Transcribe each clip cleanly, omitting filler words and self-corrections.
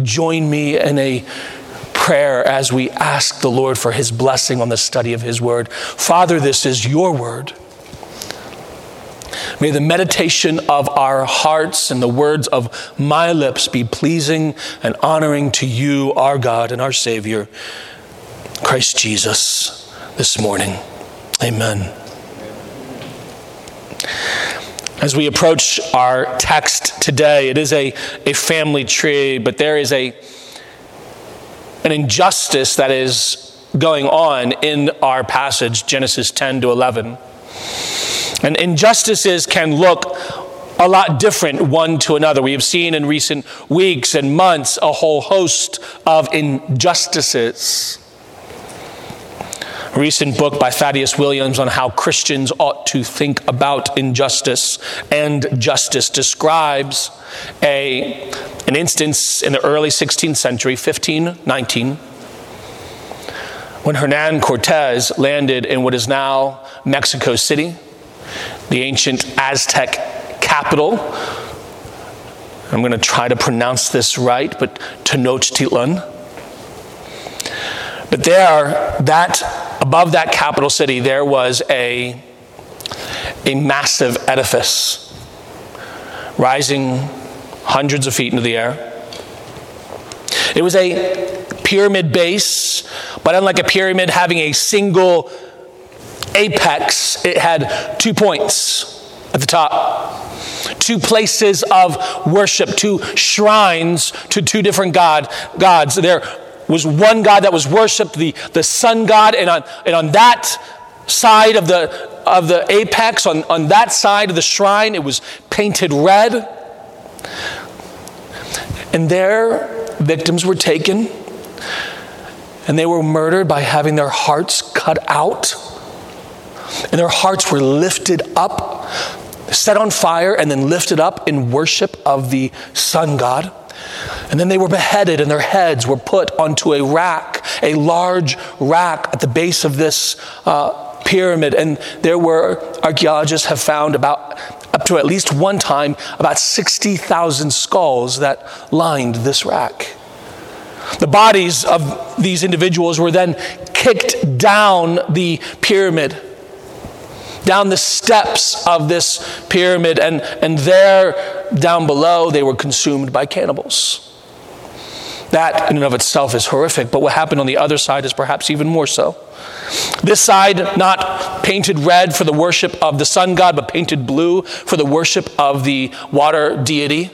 join me in a prayer as we ask the Lord for his blessing on the study of his word? Father, this is your word. May the meditation of our hearts and the words of my lips be pleasing and honoring to you, our God and our Savior, Christ Jesus, this morning. Amen. As we approach our text today, it is a family tree, but there is an injustice that is going on in our passage, Genesis 10 to 11. And injustices can look a lot different one to another. We have seen in recent weeks and months a whole host of injustices. A recent book by Thaddeus Williams on how Christians ought to think about injustice and justice describes an instance in the early 16th century, 1519, when Hernan Cortez landed in what is now Mexico City, the ancient Aztec capital. I'm going to try to pronounce this right, but Tenochtitlan. But there, above that capital city, there was a massive edifice rising hundreds of feet into the air. It was a pyramid base, but unlike a pyramid having a single apex, it had 2 points at the top. 2 places of worship, 2 shrines to 2 different gods. There was one God that was worshipped, the sun god, and on that side of the apex, on that side of the shrine, it was painted red. And there, victims were taken, and they were murdered by having their hearts cut out. And their hearts were lifted up, set on fire, and then lifted up in worship of the sun god. And then they were beheaded, and their heads were put onto a rack, a large rack at the base of this pyramid. And there were, archaeologists have found up to at least one time, about 60,000 skulls that lined this rack. The bodies of these individuals were then kicked down the pyramid, down the steps of this pyramid, and there, down below, they were consumed by cannibals. That in and of itself is horrific, but what happened on the other side is perhaps even more so. This side, not painted red for the worship of the sun god, but painted blue for the worship of the water deity.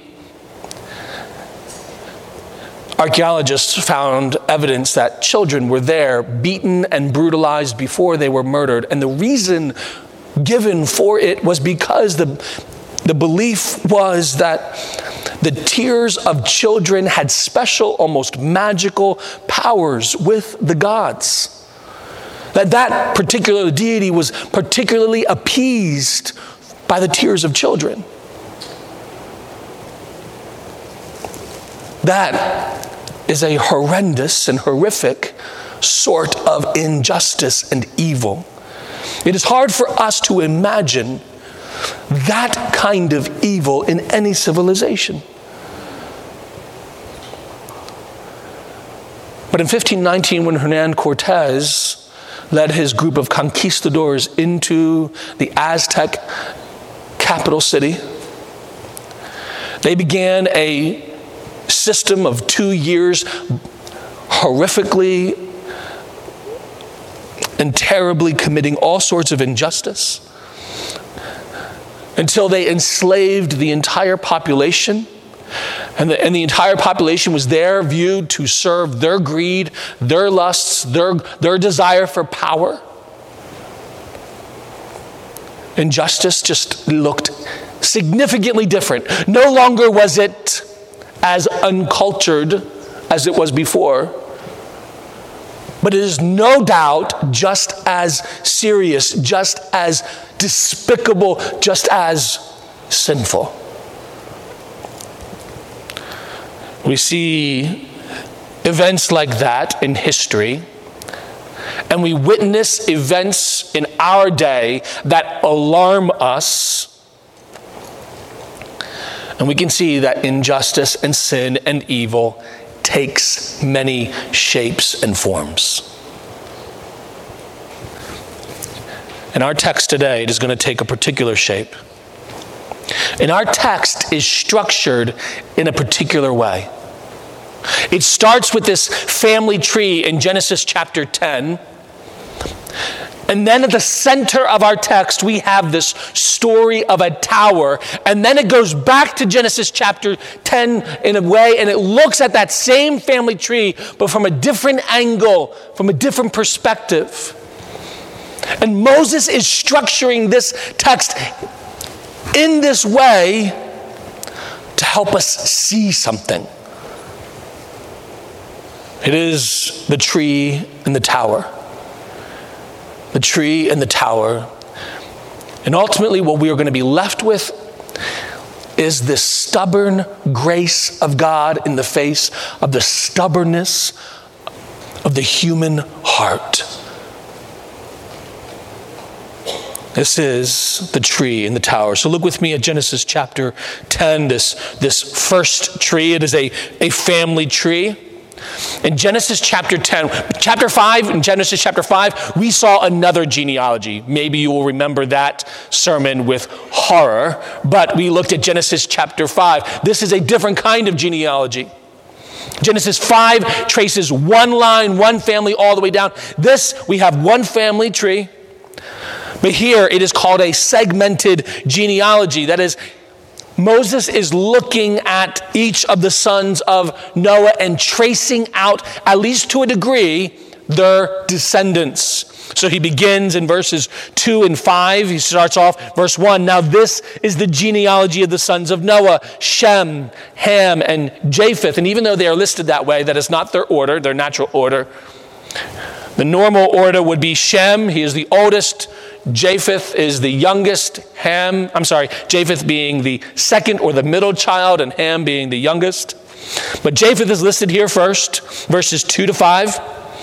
Archaeologists found evidence that children were there, beaten and brutalized before they were murdered. And the reason given for it was because the belief was that the tears of children had special, almost magical powers with the gods. That particular deity was particularly appeased by the tears of children. That is a horrendous and horrific sort of injustice and evil. It is hard for us to imagine that kind of evil in any civilization. But in 1519, when Hernan Cortez led his group of conquistadors into the Aztec capital city, they began a system of 2 years horrifically and terribly committing all sorts of injustice until they enslaved the entire population. And the entire population was there viewed to serve their greed, their lusts, their desire for power. Injustice just looked significantly different. No longer was it as uncultured as it was before, but it is no doubt just as serious, just as despicable, just as sinful. We see events like that in history, and we witness events in our day that alarm us. And we can see that injustice and sin and evil takes many shapes and forms. In our text today, it is going to take a particular shape. And our text is structured in a particular way. It starts with this family tree in Genesis chapter 10. And then at the center of our text, we have this story of a tower. And then it goes back to Genesis chapter 10 in a way, and it looks at that same family tree, but from a different angle, from a different perspective. And Moses is structuring this text in this way to help us see something. It is the tree and the tower. The tree and the tower. And ultimately what we are going to be left with is this stubborn grace of God in the face of the stubbornness of the human heart. This is the tree and the tower. So look with me at Genesis chapter 10, this first tree. It is a family tree. In Genesis chapter 10, in Genesis chapter 5, we saw another genealogy. Maybe you will remember that sermon with horror, but we looked at Genesis chapter 5. This is a different kind of genealogy. Genesis 5 traces one line, one family all the way down. This, we have one family tree. But here it is called a segmented genealogy. That is, Moses is looking at each of the sons of Noah and tracing out, at least to a degree, their descendants. So he begins in verses 2 and 5. He starts off verse 1. Now this is the genealogy of the sons of Noah, Shem, Ham, and Japheth. And even though they are listed that way, that is not their order, their natural order. The normal order would be Shem, he is the oldest. Japheth is the youngest. Japheth being the second or the middle child, and Ham being the youngest. But Japheth is listed here first, verses 2 to 5.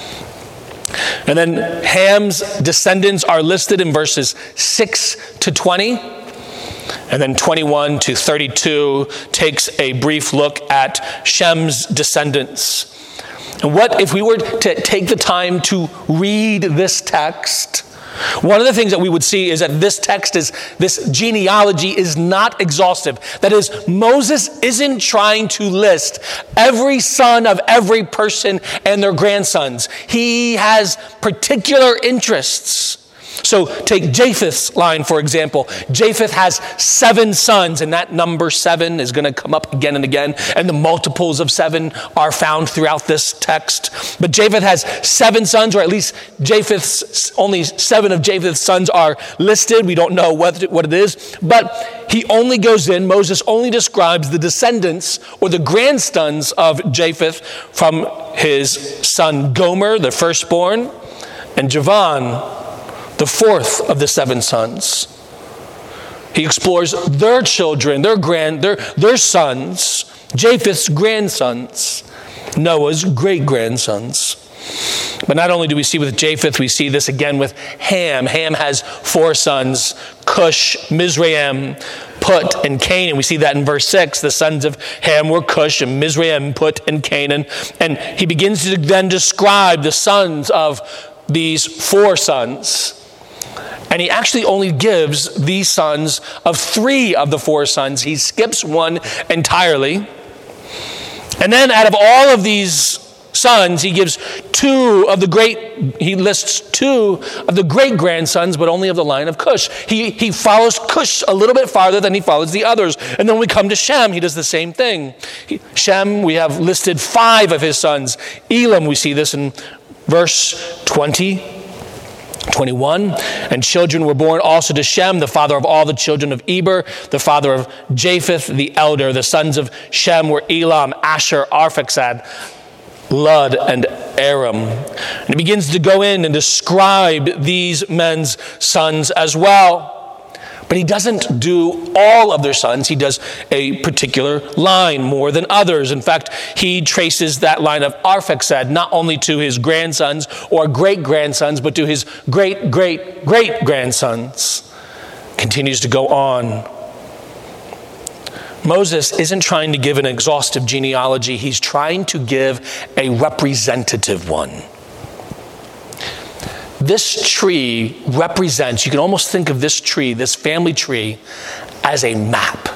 And then Ham's descendants are listed in verses 6 to 20. And then 21 to 32 takes a brief look at Shem's descendants. And what if we were to take the time to read this text? One of the things that we would see is that this genealogy is not exhaustive. That is, Moses isn't trying to list every son of every person and their grandsons. He has particular interests. So take Japheth's line, for example. Japheth has 7 sons, and that number 7 is going to come up again and again, and the multiples of 7 are found throughout this text. But Japheth has 7 sons, or at least only 7 of Japheth's sons are listed. We don't know what it is, but Moses only describes the descendants or the grandsons of Japheth from his son Gomer, the firstborn, and Javan, the fourth of the 7 sons. He explores their children, their sons, Japheth's grandsons, Noah's great-grandsons. But not only do we see with Japheth, we see this again with Ham. Ham has 4 sons, Cush, Mizraim, Put, and Canaan. We see that in verse 6. The sons of Ham were Cush and Mizraim, Put, and Canaan. And he begins to then describe the sons of these 4 sons. And he actually only gives these sons of 3 of the 4 sons. He skips one entirely. And then out of all of these sons, he lists 2 of the great-grandsons, but only of the line of Cush. He follows Cush a little bit farther than he follows the others. And then we come to Shem, he does the same thing. Shem, we have listed 5 of his sons. Elam, we see this in verse 21, and children were born also to Shem, the father of all the children of Eber, the father of Japheth, the elder. The sons of Shem were Elam, Asher, Arphaxad, Lud, and Aram. And he begins to go in and describe these men's sons as well. But he doesn't do all of their sons. He does a particular line more than others. In fact, he traces that line of Arphaxad not only to his grandsons or great-grandsons, but to his great-great-great-grandsons. Continues to go on. Moses isn't trying to give an exhaustive genealogy. He's trying to give a representative one. This tree represents, you can almost think of this tree, this family tree, as a map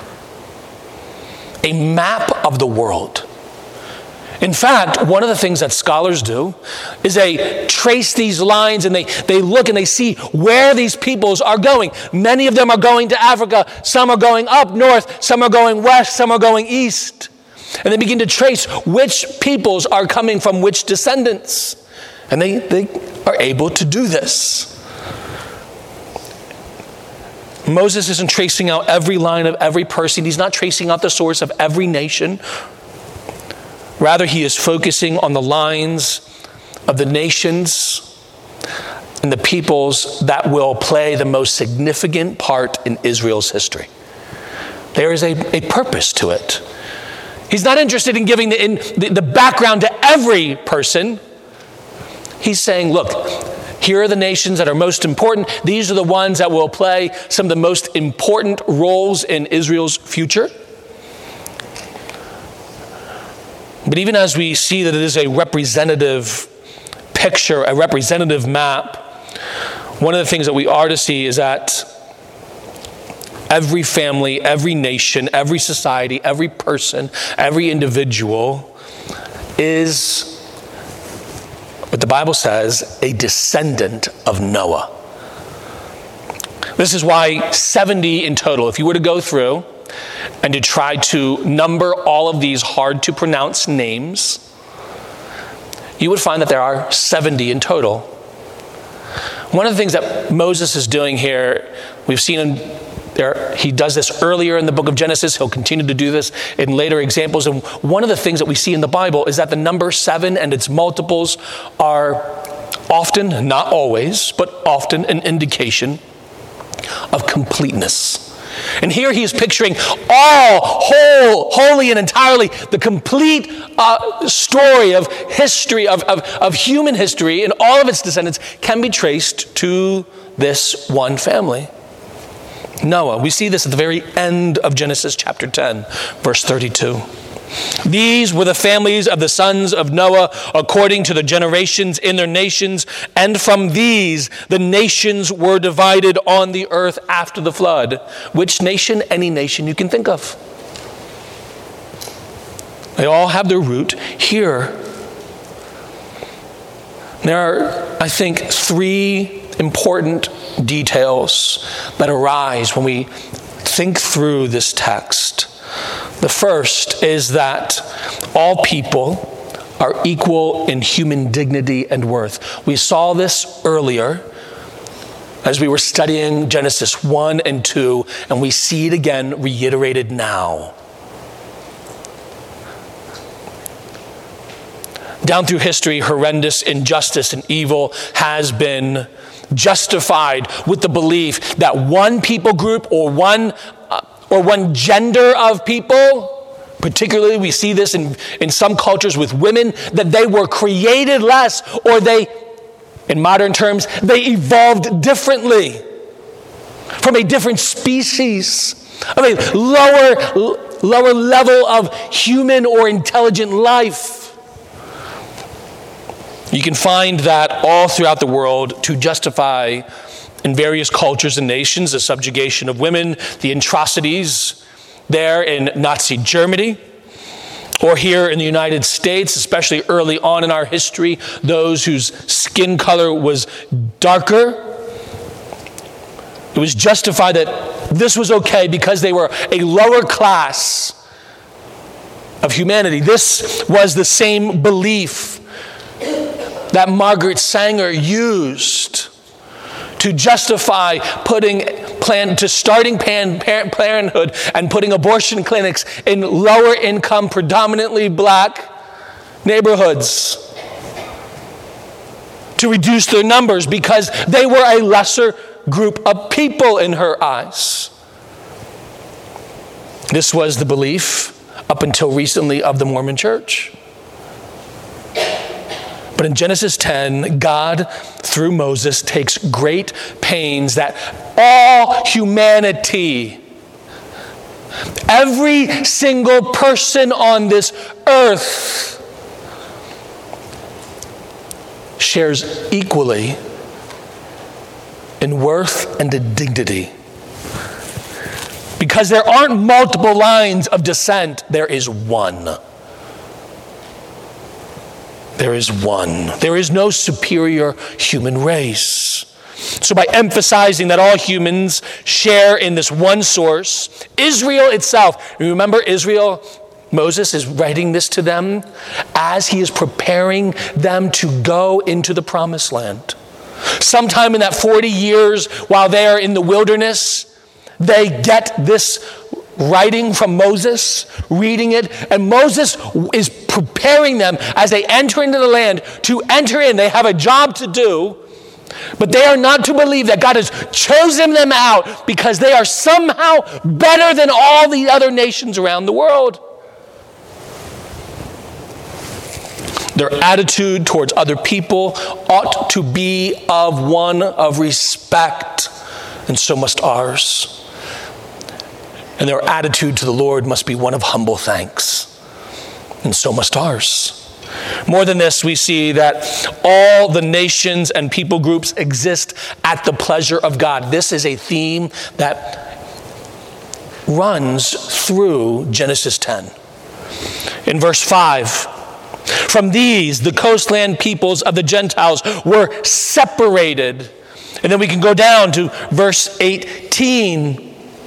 of the world. In fact, one of the things that scholars do is they trace these lines and they look and they see where these peoples are going. Many of them are going to Africa. Some are going up north. Some are going west. Some are going east. And they begin to trace which peoples are coming from which descendants. And they are able to do this. Moses isn't tracing out every line of every person. He's not tracing out the source of every nation. Rather, he is focusing on the lines of the nations and the peoples that will play the most significant part in Israel's history. There is a purpose to it. He's not interested in giving the background to every person. He's saying, look, here are the nations that are most important. These are the ones that will play some of the most important roles in Israel's future. But even as we see that it is a representative picture, a representative map, one of the things that we are to see is that every family, every nation, every society, every person, every individual is, what the Bible says, a descendant of Noah. This is why 70 in total. If you were to go through and to try to number all of these hard to pronounce names, you would find that there are 70 in total. One of the things that Moses is doing here, we've seen he does this earlier in the book of Genesis. He'll continue to do this in later examples. And one of the things that we see in the Bible is that the number 7 and its multiples are often, not always, but often an indication of completeness. And here he is picturing wholly and entirely the complete story of history, of human history, and all of its descendants can be traced to this one family. Noah. We see this at the very end of Genesis chapter 10, verse 32. These were the families of the sons of Noah according to the generations in their nations, and from these the nations were divided on the earth after the flood. Which nation? Any nation you can think of. They all have their root here. There are, I think, 3 important details that arise when we think through this text. The first is that all people are equal in human dignity and worth. We saw this earlier as we were studying Genesis 1 and 2, and we see it again reiterated now. Down through history, horrendous injustice and evil has been justified with the belief that one people group or one gender of people, particularly we see this in some cultures with women, that they were created less, or they, in modern terms, they evolved differently from a different species, of a lower level of human or intelligent life. You can find that all throughout the world to justify in various cultures and nations the subjugation of women, the atrocities there in Nazi Germany, or here in the United States, especially early on in our history, those whose skin color was darker. It was justified that this was okay because they were a lower class of humanity. This was the same belief that Margaret Sanger used to justify starting Planned Parenthood and putting abortion clinics in lower income, predominantly black neighborhoods, to reduce their numbers because they were a lesser group of people in her eyes. This was the belief up until recently of the Mormon Church. But in Genesis 10, God, through Moses, takes great pains that all humanity Every single person on this earth shares equally in worth and in dignity. Because there aren't multiple lines of descent, there is one. There is one. There is no superior human race. So by emphasizing that all humans share in this one source, Israel itself, remember Israel, Moses is writing this to them as he is preparing them to go into the promised land. Sometime in that 40 years while they are in the wilderness, they get this writing from Moses, reading it, and Moses is preparing them as they enter into the land to enter in. They have a job to do, but they are not to believe that God has chosen them out because they are somehow better than all the other nations around the world. Their attitude towards other people ought to be one of respect, and so must ours. And their attitude to the Lord must be one of humble thanks, and so must ours. More than this, we see that all the nations and people groups exist at the pleasure of God. This is a theme that runs through Genesis 10. In verse 5, from these, the coastland peoples of the Gentiles were separated. And then we can go down to verse 18,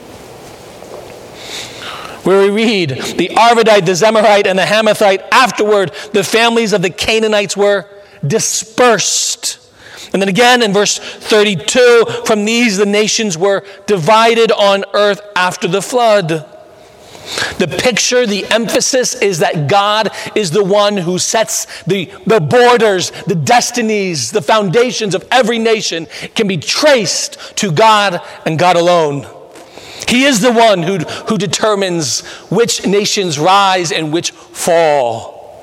where we read, the Arvadite, the Zemarite, and the Hamathite. Afterward, the families of the Canaanites were dispersed. And then again in verse 32, from these the nations were divided on earth after the flood. The picture, the emphasis is that God is the one who sets the borders, the destinies, the foundations of every nation can be traced to God and God alone. He is the one who determines which nations rise and which fall.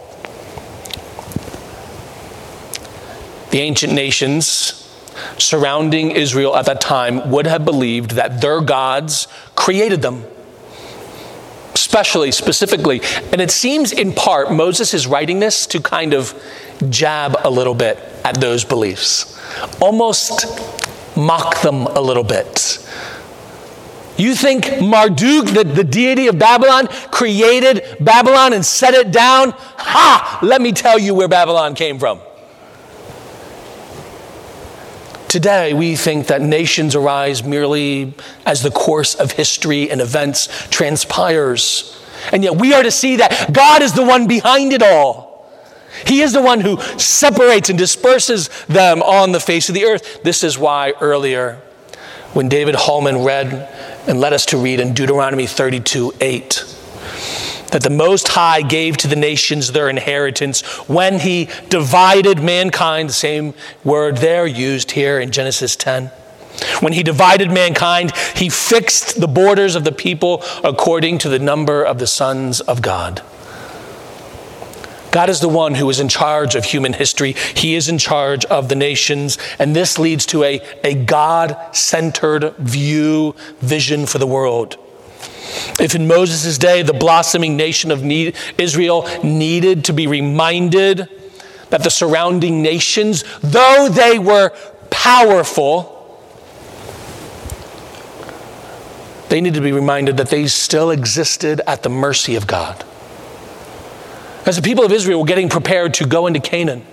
The ancient nations surrounding Israel at that time would have believed that their gods created them. Specifically. And it seems in part Moses is writing this to kind of jab a little bit at those beliefs. Almost mock them a little bit. You think Marduk, the deity of Babylon, created Babylon and set it down? Ha! Let me tell you where Babylon came from. Today, we think that nations arise merely as the course of history and events transpires. And yet we are to see that God is the one behind it all. He is the one who separates and disperses them on the face of the earth. This is why earlier, when David Hallman read and led us to read in Deuteronomy 32:8, that the Most High gave to the nations their inheritance when he divided mankind, the same word there used here in Genesis 10. When he divided mankind, he fixed the borders of the people according to the number of the sons of God. God is the one who is in charge of human history. He is in charge of the nations, and this leads to a God-centered vision for the world. If in Moses' day, the blossoming nation of Israel needed to be reminded that the surrounding nations, though they were powerful, they needed to be reminded that they still existed at the mercy of God. As the people of Israel were getting prepared to go into Canaan,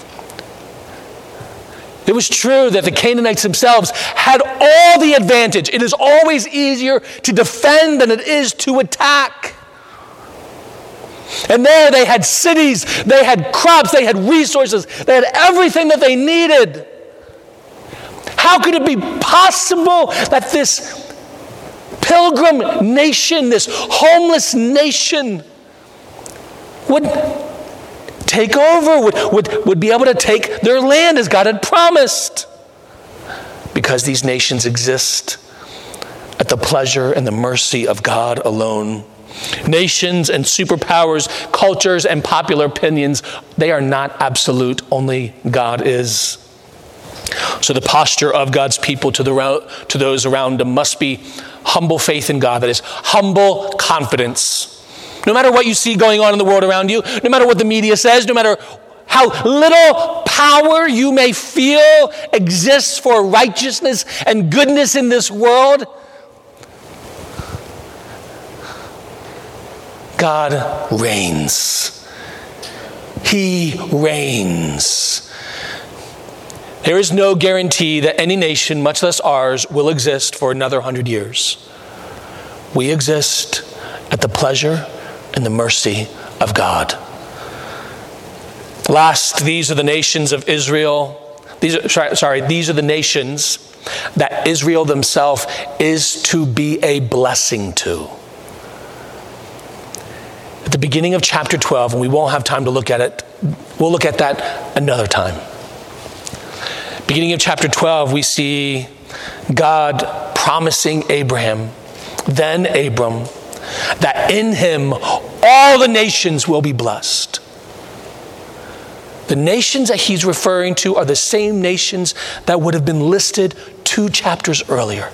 it was true that the Canaanites themselves had all the advantage. It is always easier to defend than it is to attack. And there they had cities, they had crops, they had resources, they had everything that they needed. How could it be possible that this pilgrim nation, this homeless nation, would take over, would be able to take their land as God had promised? Because these nations exist at the pleasure and the mercy of God alone. Nations and superpowers, cultures and popular opinions, they are not absolute, only God is. So the posture of God's people to those around them must be humble faith in God. That is humble confidence. No matter what you see going on in the world around you, no matter what the media says, no matter how little power you may feel exists for righteousness and goodness in this world, God reigns. He reigns. There is no guarantee that any nation, much less ours, will exist for another 100 years. We exist at the pleasure and the mercy of God. Last, these are the nations of Israel. These are the nations that Israel themselves is to be a blessing to. At the beginning of chapter 12, and we won't have time to look at it, we'll look at that another time. Beginning of chapter 12, we see God promising Abraham, then Abram, that in him all the nations will be blessed. The nations that he's referring to are the same nations that would have been listed 2 chapters earlier.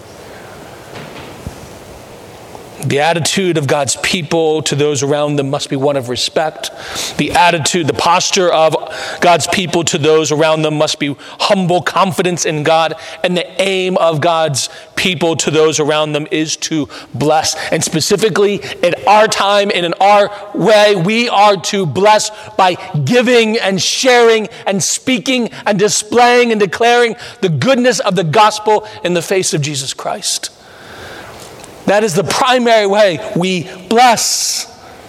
The attitude of God's people to those around them must be one of respect. The posture of God's people to those around them must be humble confidence in God. And the aim of God's people to those around them is to bless. And specifically, in our time and in our way, we are to bless by giving and sharing and speaking and displaying and declaring the goodness of the gospel in the face of Jesus Christ. That is the primary way we bless.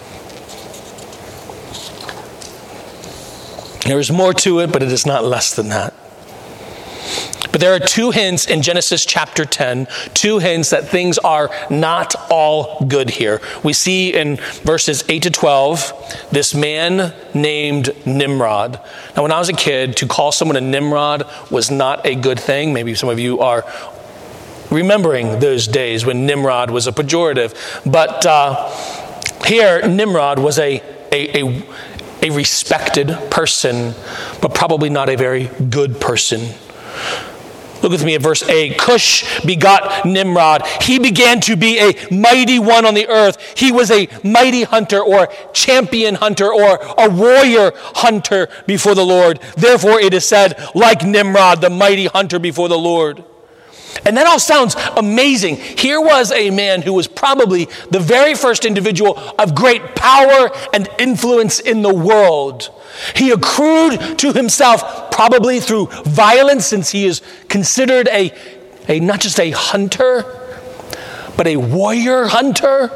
There is more to it, but it is not less than that. But there are 2 hints in Genesis chapter 10, 2 hints that things are not all good here. We see in verses 8 to 12, this man named Nimrod. Now, when I was a kid, to call someone a Nimrod was not a good thing. Maybe some of you are remembering those days when Nimrod was a pejorative. But here, Nimrod was a respected person, but probably not a very good person. Look with me at verse 8. Cush begot Nimrod. He began to be a mighty one on the earth. He was a mighty hunter or champion hunter or a warrior hunter before the Lord. Therefore it is said, like Nimrod, the mighty hunter before the Lord. And that all sounds amazing. Here was a man who was probably the very first individual of great power and influence in the world. He accrued to himself, probably through violence, since he is considered a not just a hunter, but a warrior hunter.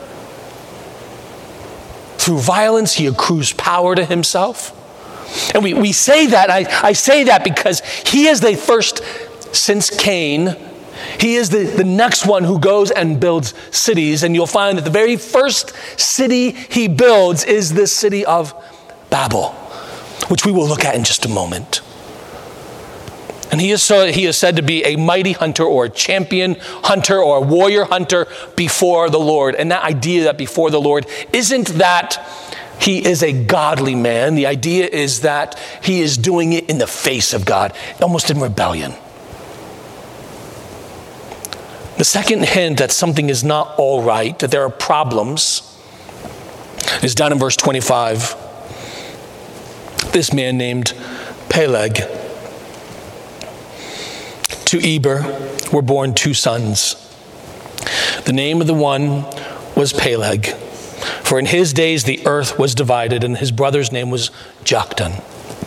Through violence, he accrues power to himself. And we say that, I say that because he is the first. Since Cain, he is the next one who goes and builds cities. And you'll find that the very first city he builds is this city of Babel, which we will look at in just a moment. And he is said to be a mighty hunter or a champion hunter or a warrior hunter before the Lord. And that idea that before the Lord isn't that he is a godly man. The idea is that he is doing it in the face of God, almost in rebellion. The second hint that something is not all right, that there are problems, is down in verse 25. This man named Peleg. To Eber were born 2 sons. The name of the one was Peleg, for in his days the earth was divided, and his brother's name was Joktan.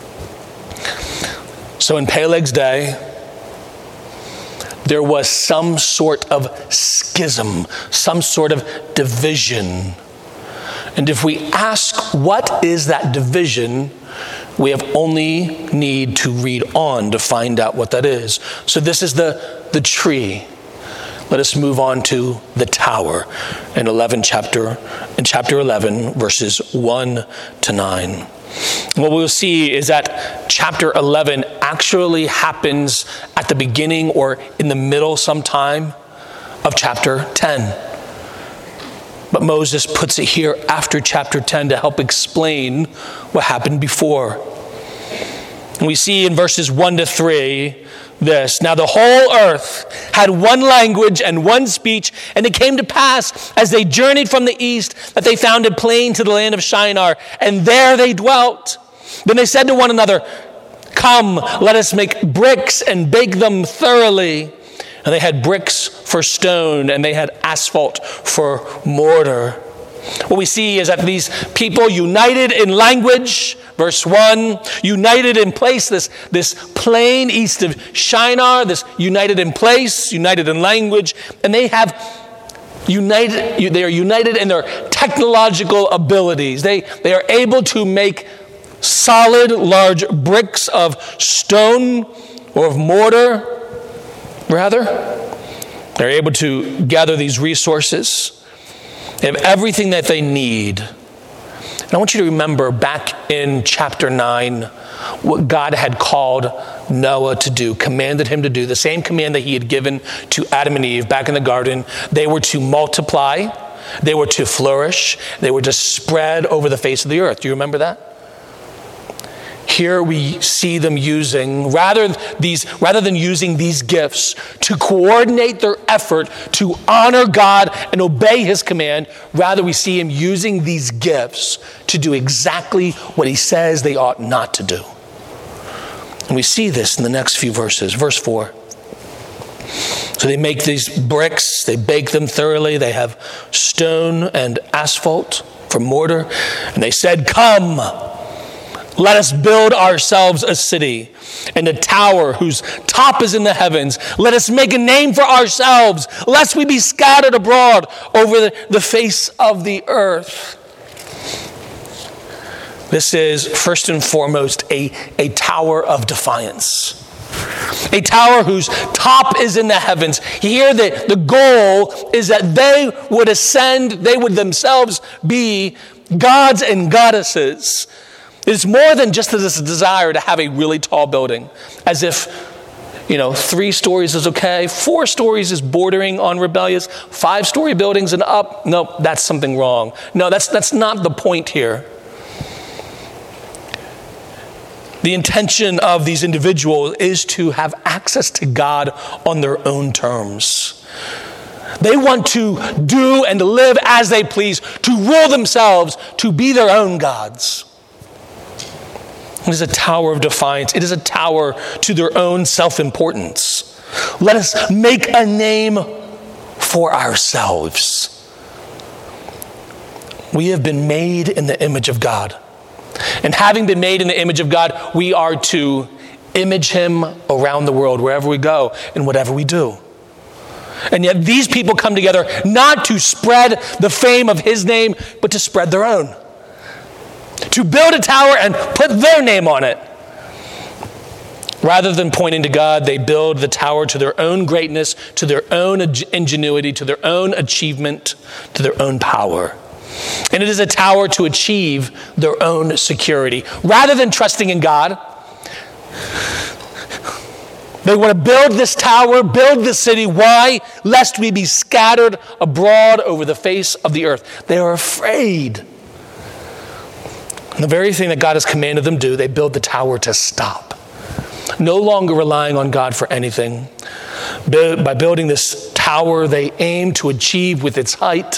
So in Peleg's day, there was some sort of schism, some sort of division. And if we ask what is that division, we have only need to read on to find out what that is. So this is the tree. Let us move on to the tower in chapter 11, verses 1 to 9. What we'll see is that chapter 11 actually happens at the beginning or in the middle sometime of chapter 10. But Moses puts it here after chapter 10 to help explain what happened before. And we see in verses 1 to 3 this. Now the whole earth had one language and one speech, and it came to pass as they journeyed from the east that they found a plain to the land of Shinar, and there they dwelt. Then they said to one another, "Come, let us make bricks and bake them thoroughly." And they had bricks for stone, and they had asphalt for mortar. What we see is that these people united in language, verse 1, united in place, this plain east of Shinar, this united in place, united in language, and they are united in their technological abilities. They are able to make solid, large bricks of stone or of mortar, rather. They're able to gather these resources. They have everything that they need. And I want you to remember back in chapter 9, what God had called Noah to do, commanded him to do, the same command that he had given to Adam and Eve back in the garden. They were to multiply, they were to flourish, they were to spread over the face of the earth. Do you remember that? Here we see them using, rather than using these gifts to coordinate their effort to honor God and obey his command, rather we see him using these gifts to do exactly what he says they ought not to do. And we see this in the next few verses. Verse 4. So they make these bricks, they bake them thoroughly, they have stone and asphalt for mortar, and they said, "Come, let us build ourselves a city and a tower whose top is in the heavens. Let us make a name for ourselves, lest we be scattered abroad over the face of the earth." This is first and foremost a tower of defiance. A tower whose top is in the heavens. Here the goal is that they would ascend, they would themselves be gods and goddesses. It's more than just this desire to have a really tall building, as if, 3 stories is okay, 4 stories is bordering on rebellious, 5-story buildings and up, no, that's something wrong. No, that's not the point here. The intention of these individuals is to have access to God on their own terms. They want to do and to live as they please, to rule themselves, to be their own gods. It is a tower of defiance. It is a tower to their own self-importance. Let us make a name for ourselves. We have been made in the image of God. And having been made in the image of God, we are to image him around the world, wherever we go and whatever we do. And yet these people come together not to spread the fame of his name, but to spread their own. To build a tower and put their name on it. Rather than pointing to God, they build the tower to their own greatness, to their own ingenuity, to their own achievement, to their own power. And it is a tower to achieve their own security. Rather than trusting in God, they want to build this tower, build this city. Why? Lest we be scattered abroad over the face of the earth. They are afraid. And the very thing that God has commanded them do, they build the tower to stop. No longer relying on God for anything. By building this tower, they aim to achieve with its height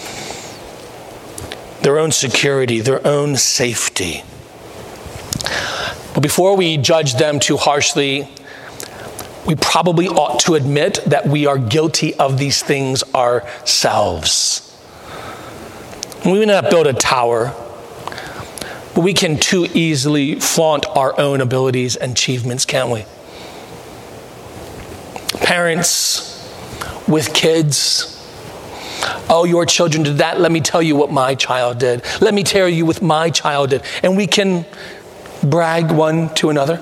their own security, their own safety. But before we judge them too harshly, we probably ought to admit that we are guilty of these things ourselves. We may not build a tower, but we can too easily flaunt our own abilities and achievements, can't we? Parents with kids, oh, your children did that. Let me tell you what my child did. Let me tell you what my child did. And we can brag one to another.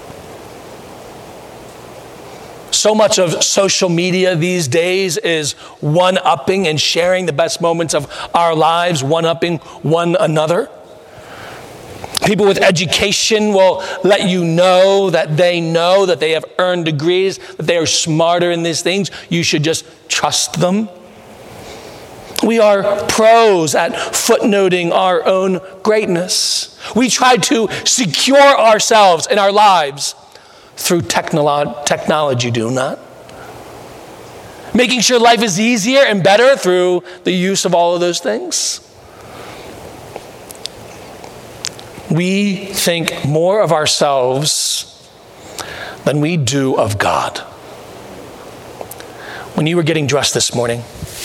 So much of social media these days is one-upping and sharing the best moments of our lives, one-upping one another. People with education will let you know that they have earned degrees, that they are smarter in these things. You should just trust them. We are pros at footnoting our own greatness. We try to secure ourselves in our lives through technology, do not? Making sure life is easier and better through the use of all of those things. We think more of ourselves than we do of God. When you were getting dressed this morning,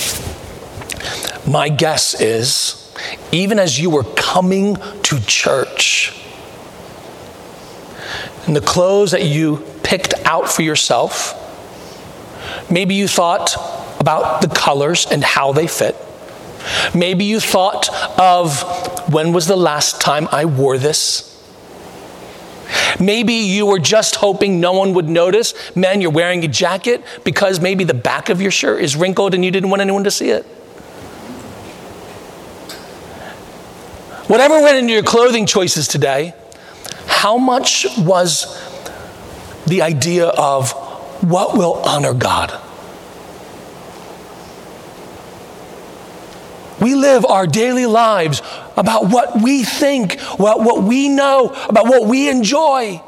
my guess is, even as you were coming to church, and the clothes that you picked out for yourself, maybe you thought about the colors and how they fit. Maybe you thought of, when was the last time I wore this? Maybe you were just hoping no one would notice, man, you're wearing a jacket because maybe the back of your shirt is wrinkled and you didn't want anyone to see it. Whatever went into your clothing choices today, how much was the idea of what will honor God? We live our daily lives about what we think, what we know, about what we enjoy.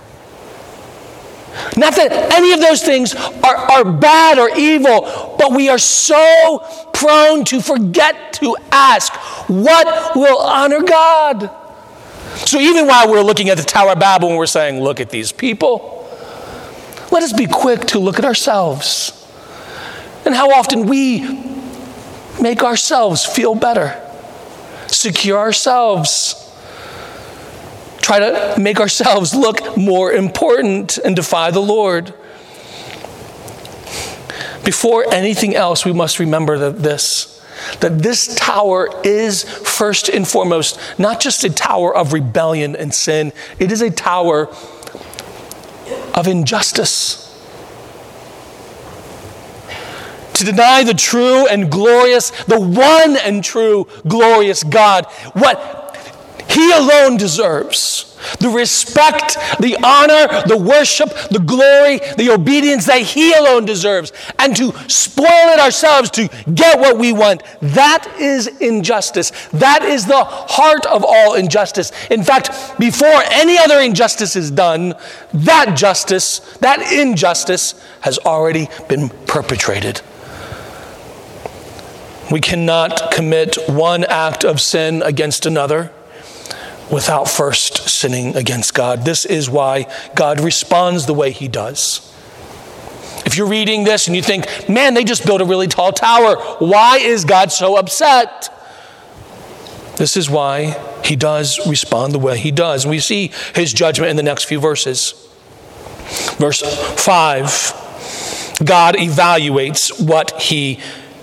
Not that any of those things are bad or evil, but we are so prone to forget to ask, what will honor God? So even while we're looking at the Tower of Babel and we're saying, look at these people, let us be quick to look at ourselves and how often we make ourselves feel better, secure ourselves, try to make ourselves look more important and defy the Lord. Before anything else, we must remember that this tower is first and foremost not just a tower of rebellion and sin, it is a tower of injustice. To deny the true and glorious, the one and true glorious God, what He alone deserves. The respect, the honor, the worship, the glory, the obedience that He alone deserves. And to spoil it ourselves to get what we want, that is injustice. That is the heart of all injustice. In fact, before any other injustice is done, that injustice has already been perpetrated. We cannot commit one act of sin against another without first sinning against God. This is why God responds the way He does. If you're reading this and you think, man, they just built a really tall tower. Why is God so upset? This is why He does respond the way He does. And we see His judgment in the next few verses. Verse 5, God evaluates what He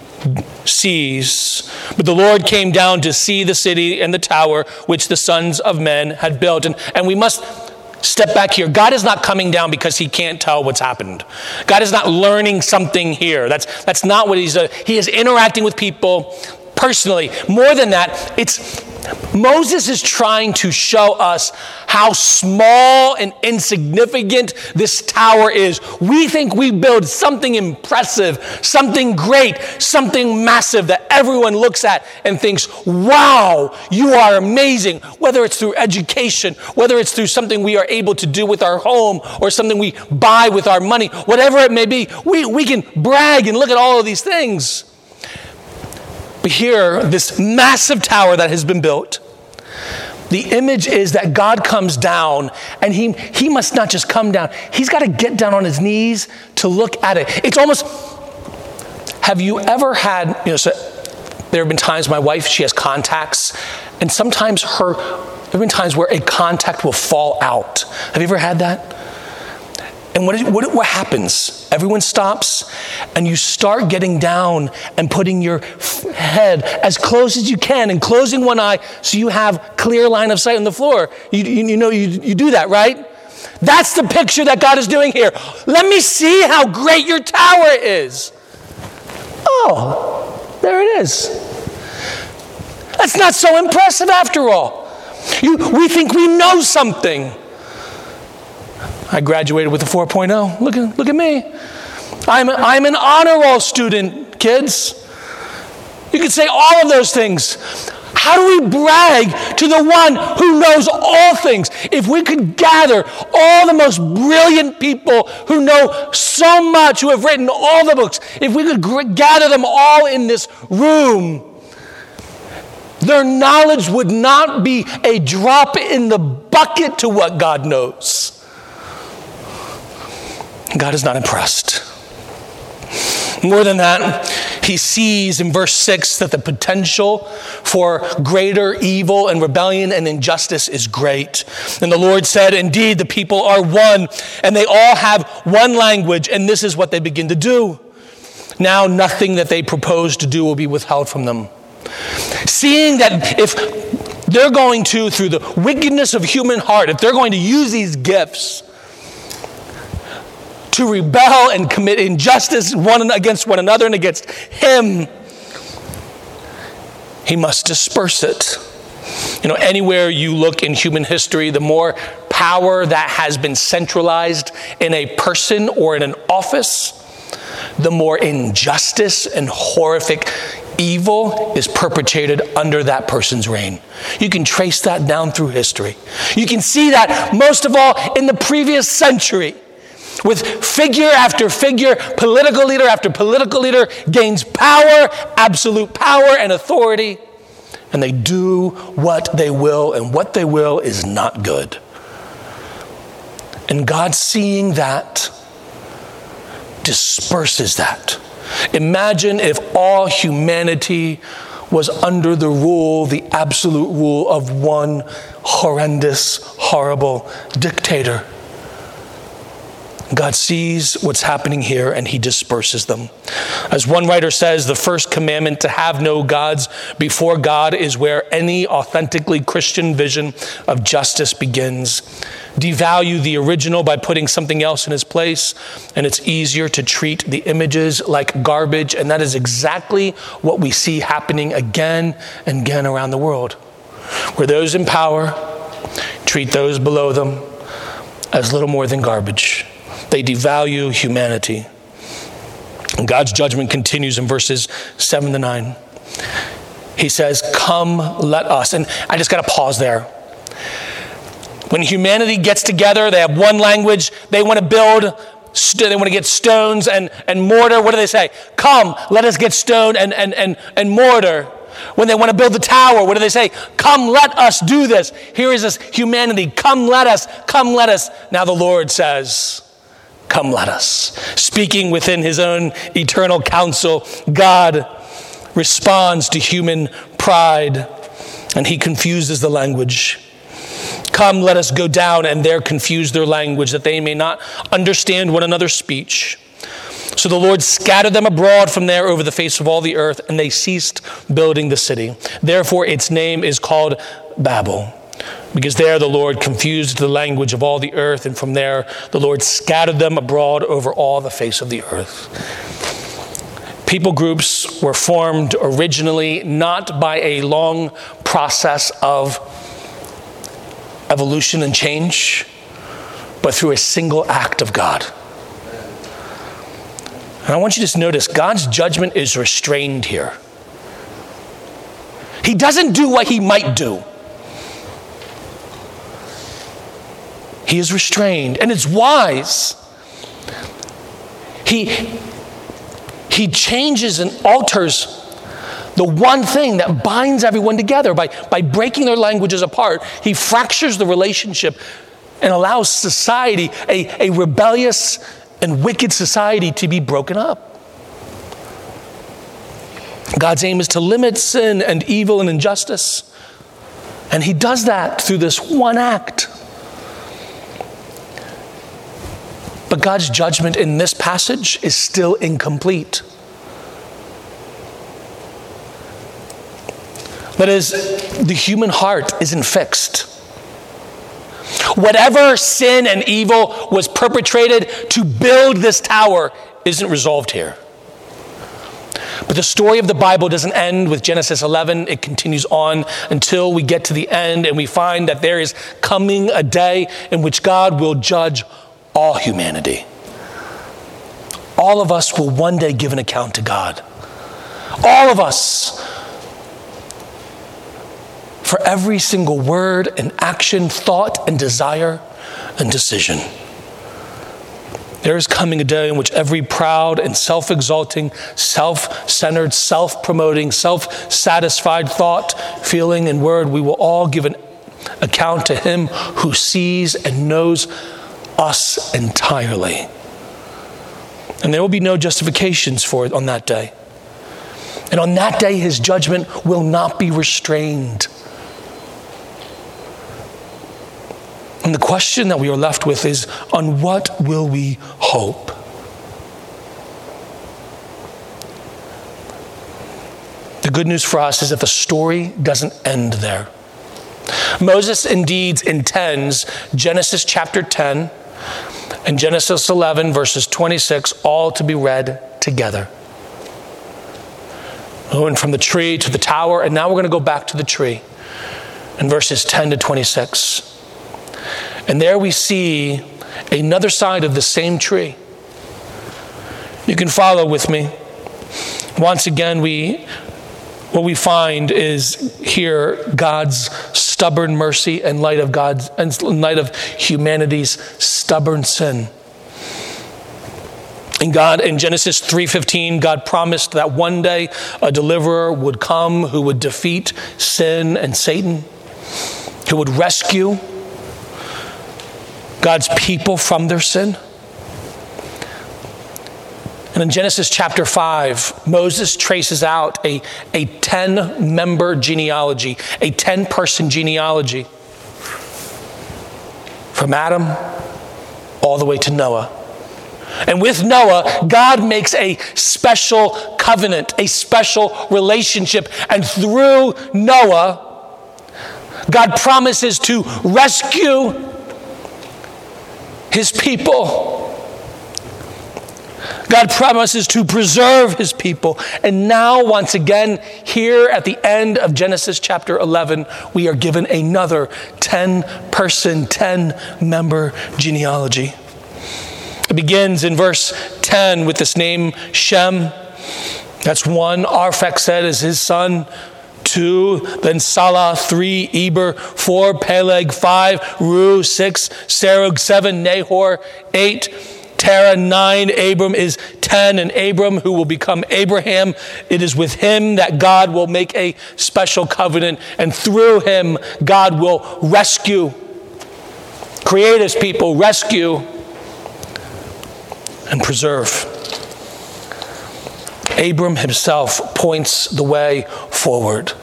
sees. But the Lord came down to see the city and the tower which the sons of men had built. And we must step back here. God is not coming down because He can't tell what's happened. God is not learning something here. That's not what He's doing. He is interacting with people personally. More than that, Moses is trying to show us how small and insignificant this tower is. We think we build something impressive, something great, something massive that everyone looks at and thinks, wow, you are amazing. Whether it's through education, whether it's through something we are able to do with our home or something we buy with our money, whatever it may be, we can brag and look at all of these things. But here, this massive tower that has been built, the image is that God comes down, and he must not just come down. He's got to get down on His knees to look at it. It's almost, have you ever had, there have been times my wife, she has contacts, and sometimes there have been times where a contact will fall out. Have you ever had that? And what happens? Everyone stops, and you start getting down and putting your head as close as you can and closing one eye so you have clear line of sight on the floor. You do that, right? That's the picture that God is doing here. Let me see how great your tower is. Oh, there it is. That's not so impressive after all. We think we know something. I graduated with a 4.0. Look at me. I'm an honor roll student, kids. You could say all of those things. How do we brag to the one who knows all things? If we could gather all the most brilliant people who know so much, who have written all the books, if we could gather them all in this room, their knowledge would not be a drop in the bucket to what God knows. God is not impressed. More than that, he sees in verse 6 that the potential for greater evil and rebellion and injustice is great. And the Lord said, indeed, the people are one, and they all have one language, and this is what they begin to do. Now nothing that they propose to do will be withheld from them. Seeing that if they're going to, through the wickedness of human heart, if they're going to use these gifts to rebel and commit injustice one against one another and against him, he must disperse it. Anywhere you look in human history, the more power that has been centralized in a person or in an office, the more injustice and horrific evil is perpetrated under that person's reign. You can trace that down through history. You can see that most of all in the previous century, with figure after figure, political leader after political leader gains power, absolute power and authority, and they do what they will, and what they will is not good. And God, seeing that, disperses that. Imagine if all humanity was under the rule, the absolute rule of one horrendous, horrible dictator. God sees what's happening here and he disperses them. As one writer says, the first commandment to have no gods before God is where any authentically Christian vision of justice begins. Devalue the original by putting something else in its place, and it's easier to treat the images like garbage, and that is exactly what we see happening again and again around the world, where those in power treat those below them as little more than garbage. They devalue humanity. And God's judgment continues in verses 7 to 9. He says, come, let us. And I just got to pause there. When humanity gets together, they have one language. They want to build, they want to get stones and mortar. What do they say? Come, let us get stone and mortar. When they want to build the tower, what do they say? Come, let us do this. Here is this humanity. Come, let us. Come, let us. Now the Lord says, come, let us. Speaking within his own eternal counsel, God responds to human pride, and he confuses the language. Come, let us go down, and there confuse their language, that they may not understand one another's speech. So the Lord scattered them abroad from there over the face of all the earth, and they ceased building the city. Therefore its name is called Babel, because there the Lord confused the language of all the earth, and from there the Lord scattered them abroad over all the face of the earth. People groups were formed originally not by a long process of evolution and change, but through a single act of God. And I want you to just notice, God's judgment is restrained here. He doesn't do what he might do. He is restrained, and it's wise. He changes and alters the one thing that binds everyone together by breaking their languages apart. He fractures the relationship and allows society, a rebellious and wicked society, to be broken up. God's aim is to limit sin and evil and injustice, and he does that through this one act. But God's judgment in this passage is still incomplete. That is, the human heart isn't fixed. Whatever sin and evil was perpetrated to build this tower isn't resolved here. But the story of the Bible doesn't end with Genesis 11. It continues on until we get to the end and we find that there is coming a day in which God will judge all humanity. All of us will one day give an account to God. All of us for every single word and action, thought and desire and decision. There is coming a day in which every proud and self-exalting, self-centered, self-promoting, self-satisfied thought, feeling, and word, we will all give an account to him who sees and knows us entirely. And there will be no justifications for it on that day. And on that day, his judgment will not be restrained. And the question that we are left with is, on what will we hope? The good news for us is that the story doesn't end there. Moses indeed intends Genesis chapter 10 and Genesis 11 verses 26 all to be read together. We went from the tree to the tower, and now we're going to go back to the tree in verses 10 to 26. And there we see another side of the same tree. You can follow with me. Once again, what we find is here God's stubborn mercy in light of humanity's stubborn sin. And God, in Genesis 3:15, God promised that one day a deliverer would come who would defeat sin and Satan, who would rescue God's people from their sin. And in Genesis chapter 5, Moses traces out a 10-member genealogy, a 10-person genealogy from Adam all the way to Noah. And with Noah, God makes a special covenant, a special relationship. And through Noah, God promises to rescue his people. God promises to preserve his people. And now, once again, here at the end of Genesis chapter 11, we are given another 10-person, 10-member genealogy. It begins in verse 10 with this name Shem. That's one. Arphaxad is his son. 2, then Salah, 3, Eber, 4, Peleg, 5, Ru, 6, Serug, 7, Nahor, 8, Terah, 9, Abram is 10, and Abram, who will become Abraham, it is with him that God will make a special covenant, and through him, God will rescue, create his people, rescue, and preserve. Abram himself points the way forward.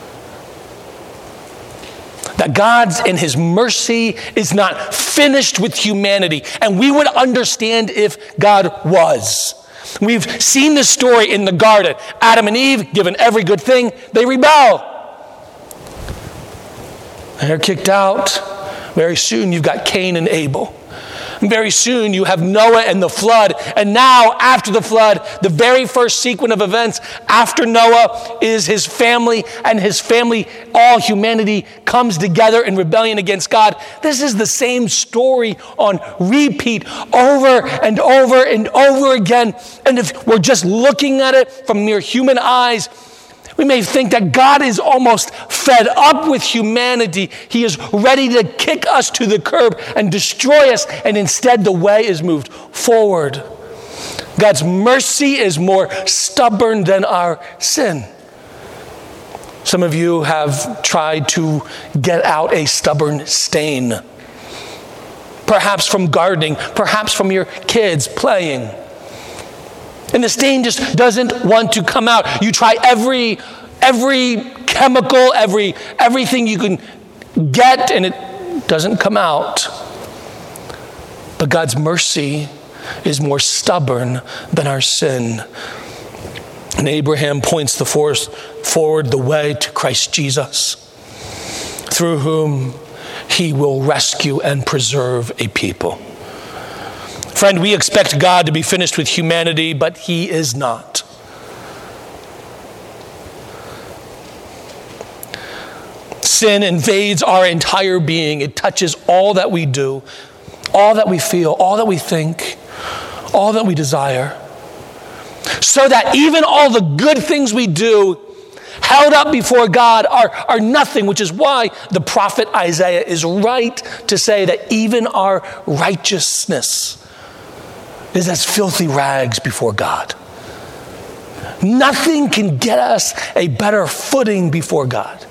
That God in his mercy is not finished with humanity. And we would understand if God was. We've seen this story in the garden. Adam and Eve, given every good thing, they rebel. They're kicked out. Very soon you've got Cain and Abel. Very soon you have Noah and the flood. And now, after the flood, the very first sequence of events after Noah is his family, and his family, all humanity, comes together in rebellion against God. This is the same story on repeat over and over and over again. And if we're just looking at it from mere human eyes, we may think that God is almost fed up with humanity. He is ready to kick us to the curb and destroy us, and instead the way is moved forward. God's mercy is more stubborn than our sin. Some of you have tried to get out a stubborn stain. Perhaps from gardening, perhaps from your kids playing. And the stain just doesn't want to come out. You try every chemical, everything you can get, and it doesn't come out. But God's mercy is more stubborn than our sin. And Abraham points forward the way to Christ Jesus, through whom he will rescue and preserve a people. Friend, we expect God to be finished with humanity, but he is not. Sin invades our entire being. It touches all that we do, all that we feel, all that we think, all that we desire. So that even all the good things we do held up before God are nothing, which is why the prophet Isaiah is right to say that even our righteousness is as filthy rags before God. Nothing can get us a better footing before God.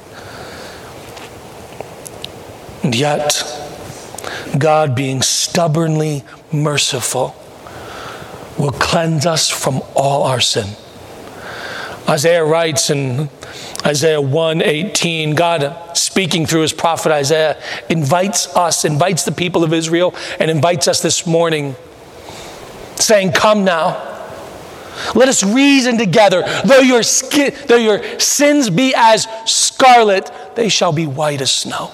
And yet, God, being stubbornly merciful, will cleanse us from all our sin. Isaiah writes in Isaiah 1:18, God, speaking through his prophet Isaiah, invites the people of Israel, and invites us this morning, saying, come now, let us reason together. Though your sins be as scarlet, they shall be white as snow.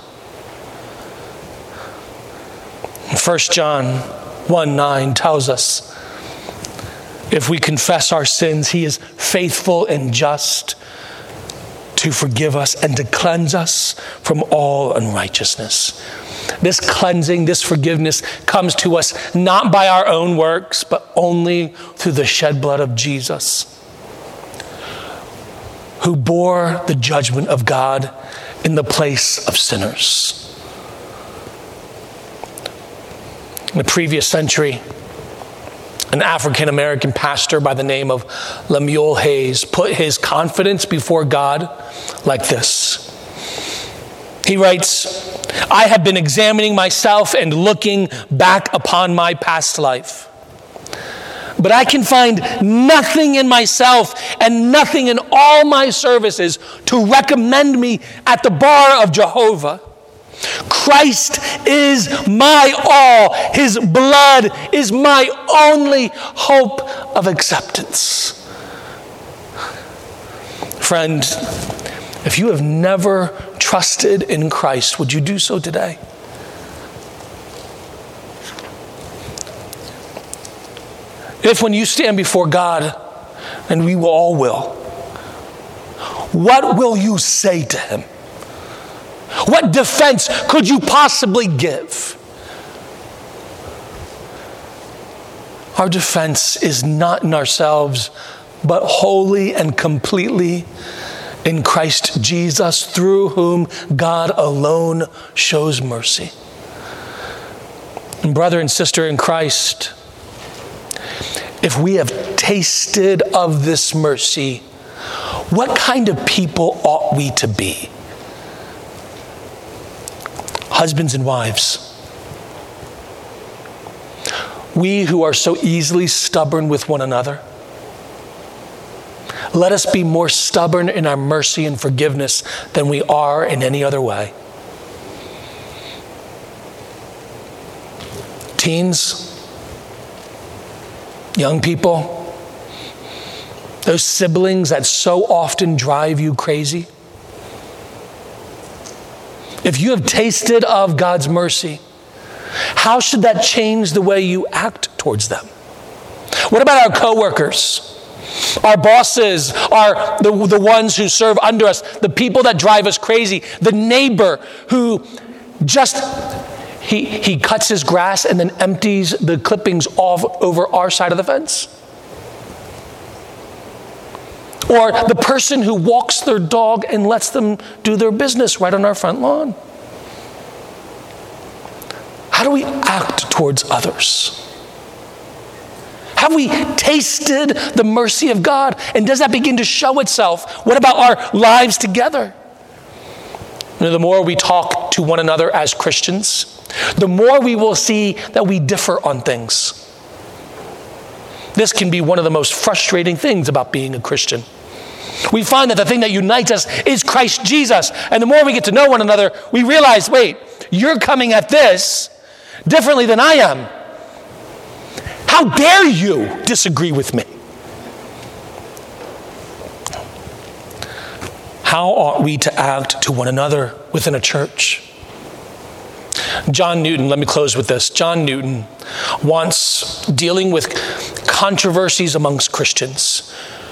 1 John 1:9 tells us, if we confess our sins, he is faithful and just to forgive us and to cleanse us from all unrighteousness. This cleansing, this forgiveness comes to us not by our own works, but only through the shed blood of Jesus, who bore the judgment of God in the place of sinners. In the previous century, an African-American pastor by the name of Lemuel Hayes put his confidence before God like this. He writes, I have been examining myself and looking back upon my past life. But I can find nothing in myself and nothing in all my services to recommend me at the bar of Jehovah. Christ is my all. His blood is my only hope of acceptance. Friend, if you have never trusted in Christ, would you do so today? If when you stand before God, and we all will, what will you say to him? What defense could you possibly give? Our defense is not in ourselves, but wholly and completely in Christ Jesus, through whom God alone shows mercy. And brother and sister in Christ, if we have tasted of this mercy, what kind of people ought we to be? Husbands and wives, we who are so easily stubborn with one another, let us be more stubborn in our mercy and forgiveness than we are in any other way. Teens, young people, those siblings that so often drive you crazy, if you have tasted of God's mercy, how should that change the way you act towards them? What about our coworkers, our bosses, the ones who serve under us, the people that drive us crazy, the neighbor who just, he cuts his grass and then empties the clippings off over our side of the fence? Or the person who walks their dog and lets them do their business right on our front lawn? How do we act towards others? Have we tasted the mercy of God? And does that begin to show itself? What about our lives together? You know, the more we talk to one another as Christians, the more we will see that we differ on things. This can be one of the most frustrating things about being a Christian. We find that the thing that unites us is Christ Jesus. And the more we get to know one another, we realize, wait, you're coming at this differently than I am. How dare you disagree with me? How ought we to act to one another within a church? John Newton, let me close with this. John Newton, once dealing with controversies amongst Christians,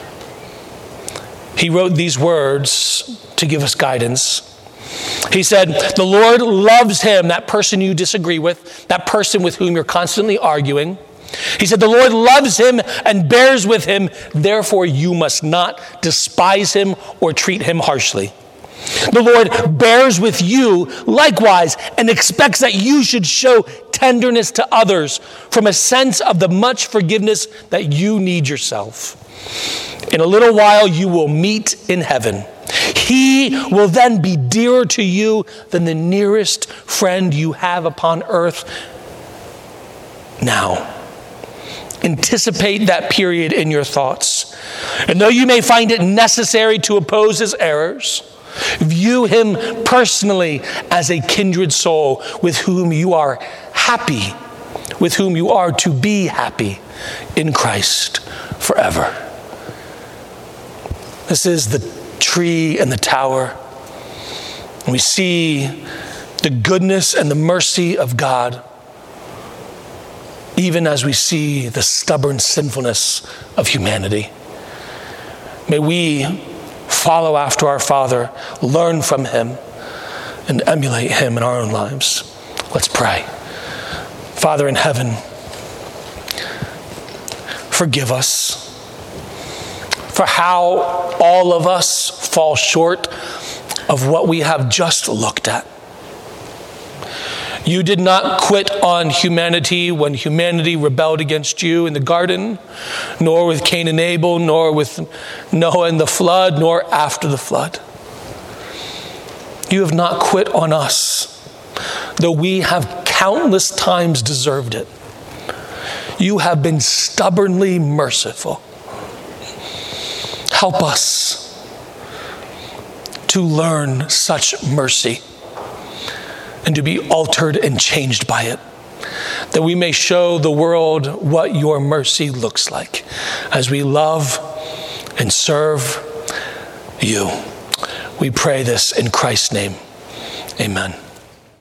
he wrote these words to give us guidance. He said, the Lord loves him, that person you disagree with, that person with whom you're constantly arguing. He said, the Lord loves him and bears with him. Therefore, you must not despise him or treat him harshly. The Lord bears with you likewise and expects that you should show tenderness to others from a sense of the much forgiveness that you need yourself. In a little while, you will meet in heaven. He will then be dearer to you than the nearest friend you have upon earth now. Anticipate that period in your thoughts. And though you may find it necessary to oppose his errors, view him personally as a kindred soul with whom you are happy, with whom you are to be happy in Christ forever. This is the tree and the tower. And we see the goodness and the mercy of God, even as we see the stubborn sinfulness of humanity. May we follow after our Father, learn from him, and emulate him in our own lives. Let's pray. Father in heaven, forgive us for how all of us fall short of what we have just looked at. You did not quit on humanity when humanity rebelled against you in the garden, nor with Cain and Abel, nor with Noah and the flood, nor after the flood. You have not quit on us, though we have countless times deserved it. You have been stubbornly merciful. Help us to learn such mercy and to be altered and changed by it, that we may show the world what your mercy looks like as we love and serve you. We pray this in Christ's name. Amen.